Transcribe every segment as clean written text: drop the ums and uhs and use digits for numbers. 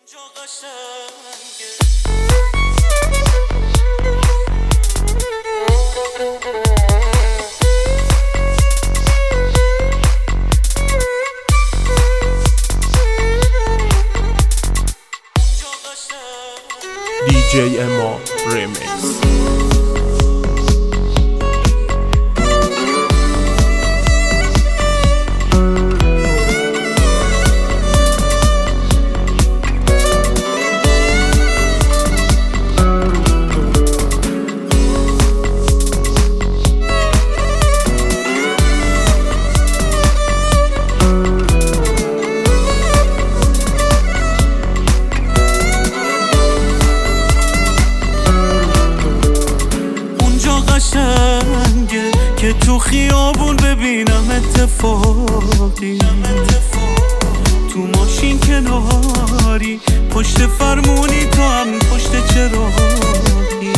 DJ Emo Remix. قشنگه که تو خیابون ببینم اتفاقی، تو ماشین کناری پشت فرمونی، تو هم پشت چراغی.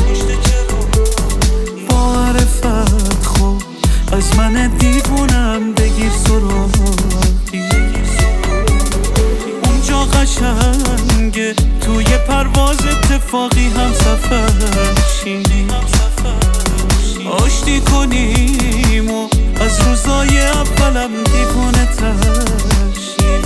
با عرفت خوب از من دیوونم بگیر سراغی. اونجا قشنگه توی پرواز اتفاقی هم سفر شیم، آشتی کنیم و از روزای اولم دیوانه ترشیم.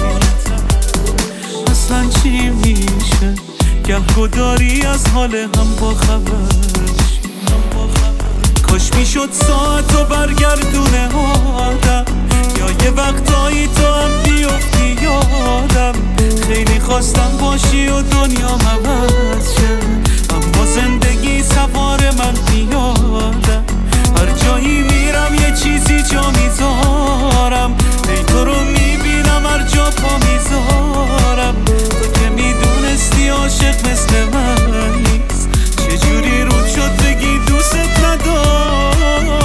اصلا چی میشه گه داری از حال هم با خبر شیم. کاش میشد ساعتو برگردونه آدم، یا یه وقتایی تو هم بیفتی یادم. خیلی خواستم باشی و دنیا عوض شه، اما زندگی سوار من میادم. هر جایی میرم یه چیزی جا میذارم، ای تو رو میبینم هر جا پا میذارم. تو که میدونستی عاشق مثل من نیست، چجوری رود شد بگی دوست ندارم.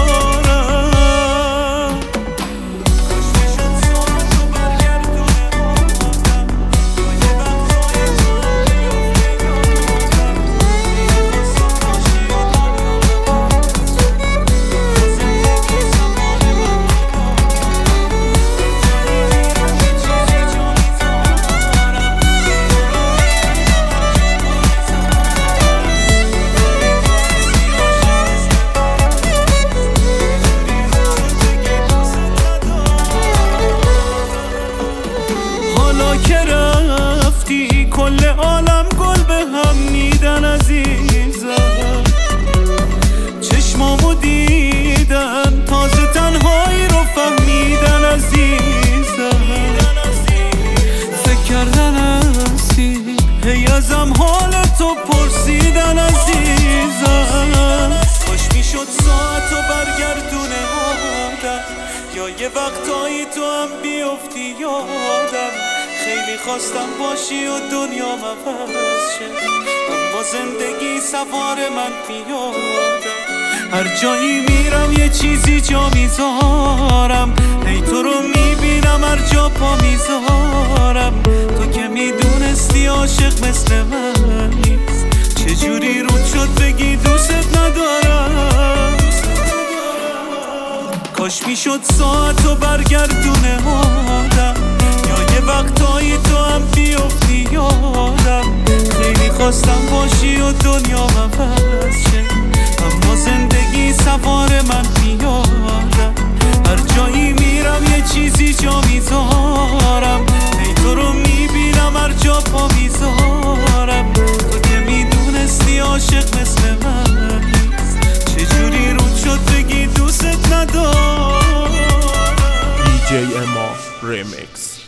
کل عالم گل به هم میدن عزیزم، چشمامو دیدن تازه تنهایی رو فهمیدن عزیزم. فکر کردن هستی هی ازم حال تو پرسیدن عزیزم. کاش میشد ساعتو برگردونه آدم، یا یه وقتایی تو هم بیفتی یادم. خیلی خواستم باشی و دنیا عوض شه، اما زندگی سوار من میادم. هر جایی میرم یه چیزی جا میذارم، ای تو رو میبینم هر جا پا میذارم. تو که میدونستی عاشق مثل من نیست، چجوری رود شد بگی دوست ندارم. کاش میشد ساعتو برگردونه آدم، یا یه وقتایی تو هم بیفتی یادم. خیلی خواستم باشی و دنیا عوض شه، اما زندگی سوار من میادم. هر جایی میرم یه چیزی جا میذارم، ای تو رو میبینم هر جا پا میذارم. تو که میدونستی عاشق مثل من نیست، چجوری رود شد بگی دوست ندارم. DJ Emo Remix.